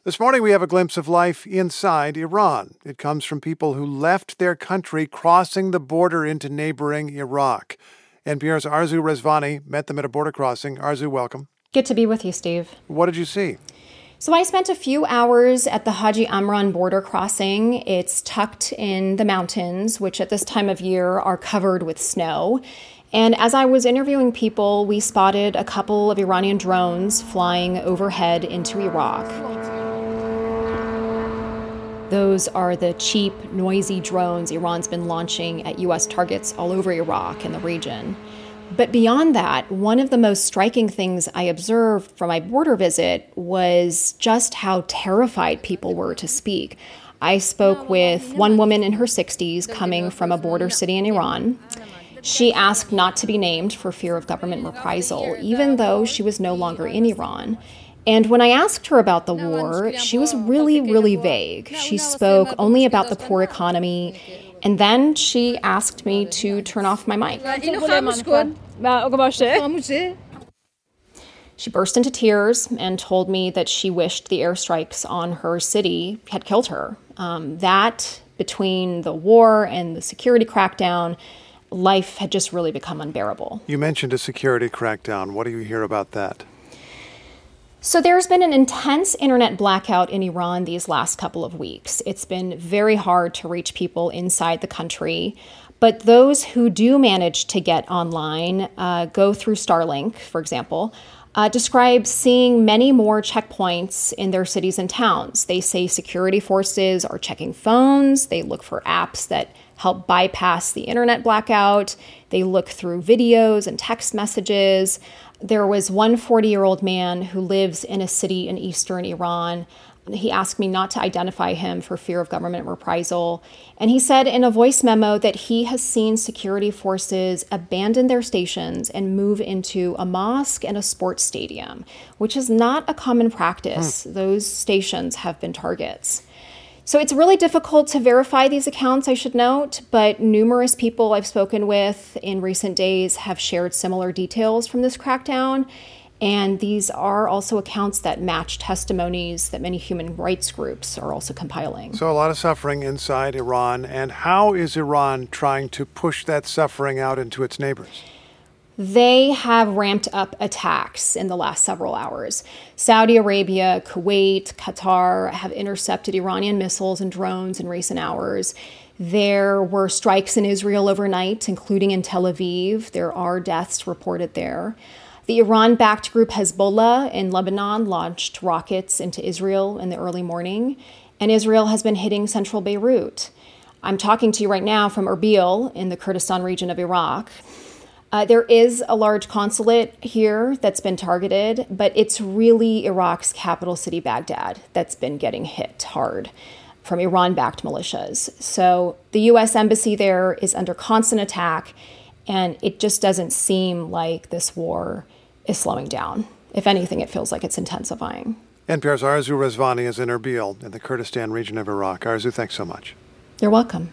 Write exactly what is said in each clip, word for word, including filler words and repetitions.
This morning, we have a glimpse of life inside Iran. It comes from people who left their country crossing the border into neighboring Iraq. N P R's Arzu Rezvani met them at a border crossing. Arzu, welcome. Good to be with you, Steve. What did you see? So I spent a few hours at the Haji Amran border crossing. It's tucked in the mountains, which at this time of year are covered with snow. And as I was interviewing people, we spotted a couple of Iranian drones flying overhead into Iraq. Those are the cheap, noisy drones Iran's been launching at U S targets all over Iraq and the region. But beyond that, one of the most striking things I observed from my border visit was just how terrified people were to speak. I spoke with one woman in her sixties coming from a border city in Iran. She asked not to be named for fear of government reprisal, even though she was no longer in Iran. And when I asked her about the war, she was really, really vague. She spoke only about the poor economy, and then she asked me to turn off my mic. She burst into tears and told me that she wished the airstrikes on her city had killed her. Um, that, between the war and the security crackdown, life had just really become unbearable. You mentioned a security crackdown. What do you hear about that? So there's been an intense internet blackout in Iran these last couple of weeks. It's been very hard to reach people inside the country. But those who do manage to get online, uh, go through Starlink, for example, uh, describe seeing many more checkpoints in their cities and towns. They say security forces are checking phones. They look for apps that help bypass the internet blackout. They look through videos and text messages. There was one forty-year-old man who lives in a city in eastern Iran. He asked me not to identify him for fear of government reprisal. And he said in a voice memo that he has seen security forces abandon their stations and move into a mosque and a sports stadium, which is not a common practice. Hmm. Those stations have been targets. So it's really difficult to verify these accounts, I should note, but numerous people I've spoken with in recent days have shared similar details from this crackdown. And these are also accounts that match testimonies that many human rights groups are also compiling. So a lot of suffering inside Iran. And how is Iran trying to push that suffering out into its neighbors? They have ramped up attacks in the last several hours. Saudi Arabia, Kuwait, Qatar have intercepted Iranian missiles and drones in recent hours. There were strikes in Israel overnight, including in Tel Aviv. There are deaths reported there. The Iran-backed group Hezbollah in Lebanon launched rockets into Israel in the early morning, and Israel has been hitting central Beirut. I'm talking to you right now from Erbil in the Kurdistan region of Iraq. Uh, there is a large consulate here that's been targeted, but it's really Iraq's capital city, Baghdad, that's been getting hit hard from Iran-backed militias. So the U S embassy there is under constant attack, and it just doesn't seem like this war is slowing down. If anything, it feels like it's intensifying. N P R's Arzu Rezvani is in Erbil in the Kurdistan region of Iraq. Arzu, thanks so much. You're welcome.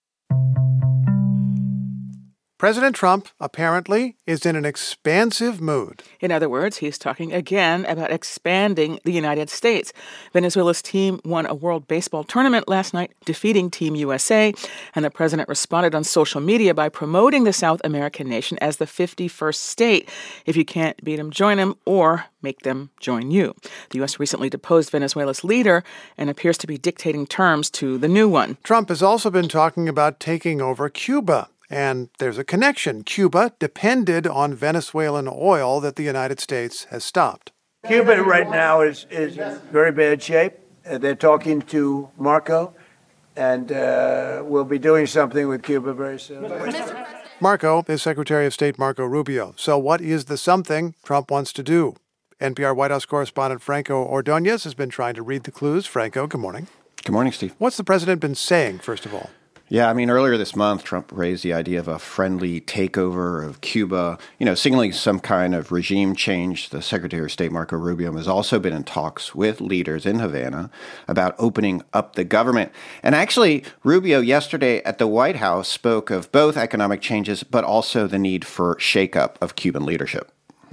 President Trump, apparently, is in an expansive mood. In other words, he's talking again about expanding the United States. Venezuela's team won a World Baseball tournament last night, defeating Team U S A, and the president responded on social media by promoting the South American nation as the fifty-first state. If you can't beat them, join them, or make them join you. The U S recently deposed Venezuela's leader and appears to be dictating terms to the new one. Trump has also been talking about taking over Cuba. And there's a connection. Cuba depended on Venezuelan oil that the United States has stopped. Cuba right now is, is in very bad shape. Uh, they're talking to Marco, and uh, we'll be doing something with Cuba very soon. Marco is Secretary of State Marco Rubio. So what is the something Trump wants to do? N P R White House correspondent Franco Ordonez has been trying to read the clues. Franco, good morning. Good morning, Steve. What's the president been saying, first of all? Yeah, I mean, earlier this month, Trump raised the idea of a friendly takeover of Cuba, you know, signaling some kind of regime change. The Secretary of State, Marco Rubio, has also been in talks with leaders in Havana about opening up the government. And actually, Rubio yesterday at the White House spoke of both economic changes, but also the need for shakeup of Cuban leadership.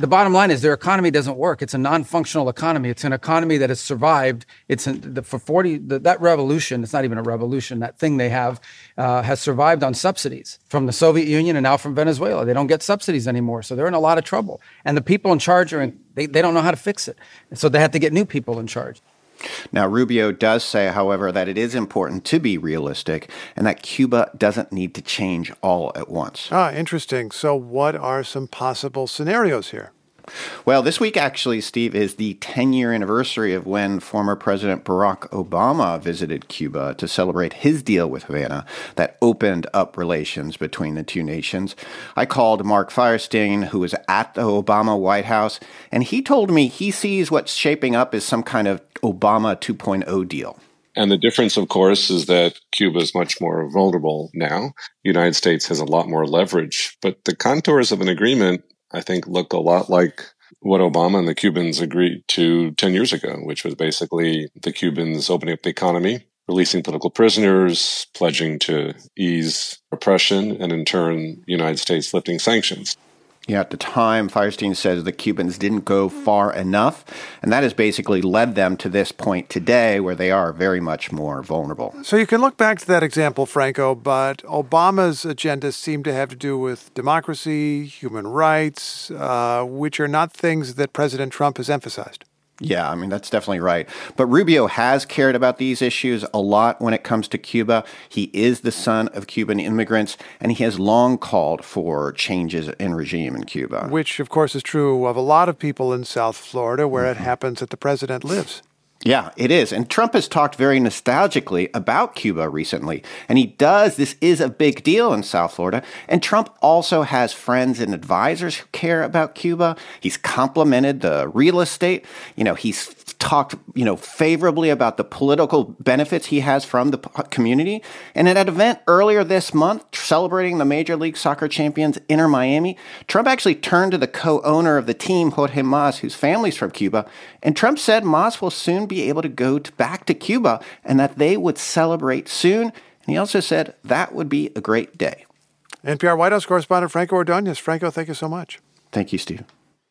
The bottom line is their economy doesn't work. It's a non-functional economy. It's an economy that has survived. It's an, the, for forty the, that revolution. It's not even a revolution. That thing they have uh, has survived on subsidies from the Soviet Union and now from Venezuela. They don't get subsidies anymore, so they're in a lot of trouble. And the people in charge are in, they they don't know how to fix it, and so they have to get new people in charge. Now, Rubio does say, however, that it is important to be realistic and that Cuba doesn't need to change all at once. Ah, interesting. So what are some possible scenarios here? Well, this week, actually, Steve, is the ten-year anniversary of when former President Barack Obama visited Cuba to celebrate his deal with Havana that opened up relations between the two nations. I called Mark Firestein, who was at the Obama White House, and he told me he sees what's shaping up as some kind of Obama two point oh deal. And the difference, of course, is that Cuba is much more vulnerable now. The United States has a lot more leverage, but the contours of an agreement, I think, look a lot like what Obama and the Cubans agreed to ten years ago, which was basically the Cubans opening up the economy, releasing political prisoners, pledging to ease repression, and in turn, the United States lifting sanctions. Yeah, at the time, Firestein says the Cubans didn't go far enough, and that has basically led them to this point today where they are very much more vulnerable. So you can look back to that example, Franco, but Obama's agenda seemed to have to do with democracy, human rights, uh, which are not things that President Trump has emphasized. Yeah, I mean, that's definitely right. But Rubio has cared about these issues a lot when it comes to Cuba. He is the son of Cuban immigrants, and he has long called for changes in regime in Cuba. Which, of course, is true of a lot of people in South Florida, where mm-hmm. it happens that the president lives. Yeah, it is. And Trump has talked very nostalgically about Cuba recently. And he does. This is a big deal in South Florida. And Trump also has friends and advisors who care about Cuba. He's complimented the real estate. You know, he's talked, you know, favorably about the political benefits he has from the community. And at an event earlier this month, celebrating the Major League Soccer champions Inter Miami, Trump actually turned to the co-owner of the team, Jorge Mas, whose family's from Cuba. And Trump said Mas will soon be able to go to, back to Cuba and that they would celebrate soon. And he also said that would be a great day. N P R White House correspondent Franco Ordonez. Franco, thank you so much. Thank you, Steve.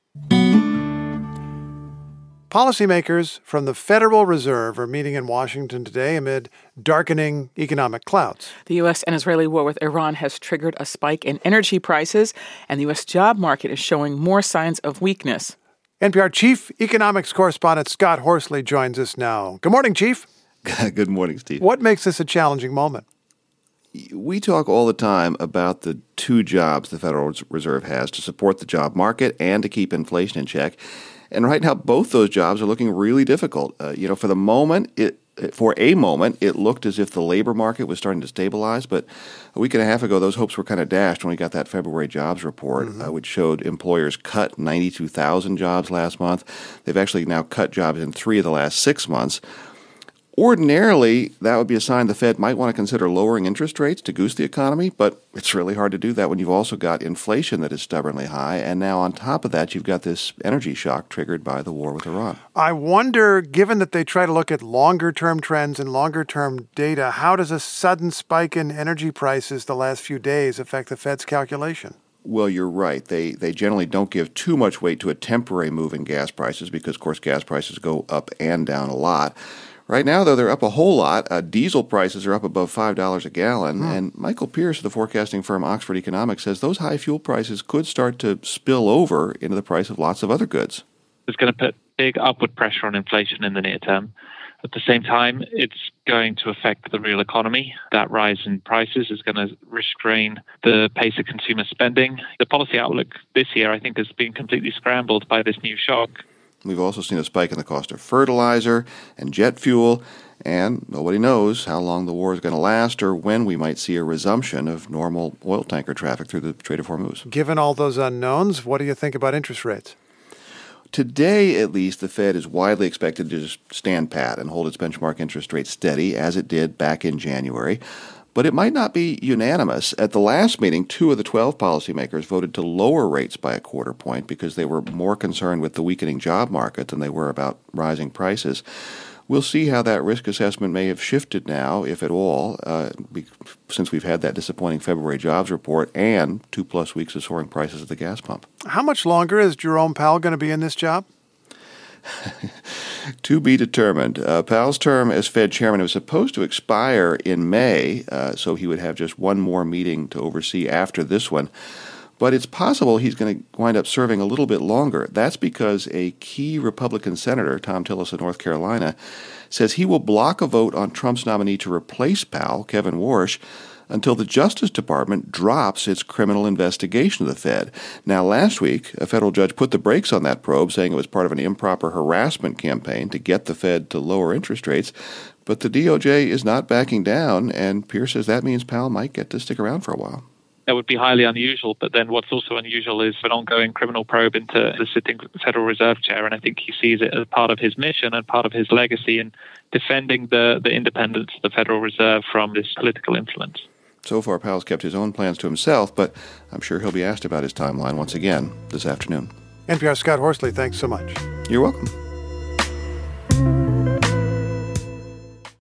Policymakers from the Federal Reserve are meeting in Washington today amid darkening economic clouds. The U S and Israeli war with Iran has triggered a spike in energy prices, and the U S job market is showing more signs of weakness. N P R Chief Economics Correspondent Scott Horsley joins us now. Good morning, Chief. Good morning, Steve. What makes this a challenging moment? We talk all the time about the two jobs the Federal Reserve has to support the job market and to keep inflation in check. And right now, both those jobs are looking really difficult. Uh, you know, for the moment, it for a moment, it looked as if the labor market was starting to stabilize. But a week and a half ago, those hopes were kind of dashed when we got that February jobs report, mm-hmm. uh, which showed employers cut ninety-two thousand jobs last month. They've actually now cut jobs in three of the last six months. Ordinarily, that would be a sign the Fed might want to consider lowering interest rates to goose the economy, but it's really hard to do that when you've also got inflation that is stubbornly high, and now on top of that, you've got this energy shock triggered by the war with Iran. I wonder, given that they try to look at longer-term trends and longer-term data, how does a sudden spike in energy prices the last few days affect the Fed's calculation? Well, you're right. They they generally don't give too much weight to a temporary move in gas prices because, of course, gas prices go up and down a lot. Right now, though, they're up a whole lot. Uh, diesel prices are up above five dollars a gallon. Hmm. And Michael Pierce of the forecasting firm Oxford Economics says those high fuel prices could start to spill over into the price of lots of other goods. It's going to put big upward pressure on inflation in the near term. At the same time, it's going to affect the real economy. That rise in prices is going to restrain the pace of consumer spending. The policy outlook this year, I think, has been completely scrambled by this new shock. We've also seen a spike in the cost of fertilizer and jet fuel, and nobody knows how long the war is going to last or when we might see a resumption of normal oil tanker traffic through the Strait of Hormuz. Given all those unknowns, what do you think about interest rates? Today, at least, the Fed is widely expected to just stand pat and hold its benchmark interest rate steady, as it did back in January. But it might not be unanimous. At the last meeting, two of the twelve policymakers voted to lower rates by a quarter point because they were more concerned with the weakening job market than they were about rising prices. We'll see how that risk assessment may have shifted now, if at all, uh, be, since we've had that disappointing February jobs report and two plus weeks of soaring prices at the gas pump. How much longer is Jerome Powell going to be in this job? To be determined. Uh, Powell's term as Fed chairman was supposed to expire in May, uh, so he would have just one more meeting to oversee after this one. But it's possible he's going to wind up serving a little bit longer. That's because a key Republican senator, Thom Tillis of North Carolina, says he will block a vote on Trump's nominee to replace Powell, Kevin Warsh, until the Justice Department drops its criminal investigation of the Fed. Now, last week, a federal judge put the brakes on that probe, saying it was part of an improper harassment campaign to get the Fed to lower interest rates. But the D O J is not backing down, and Pierce says that means Powell might get to stick around for a while. That would be highly unusual, but then what's also unusual is an ongoing criminal probe into the sitting Federal Reserve Chair, and I think he sees it as part of his mission and part of his legacy in defending the, the independence of the Federal Reserve from this political influence. So far, Powell's kept his own plans to himself, but I'm sure he'll be asked about his timeline once again this afternoon. N P R's Scott Horsley, thanks so much. You're welcome.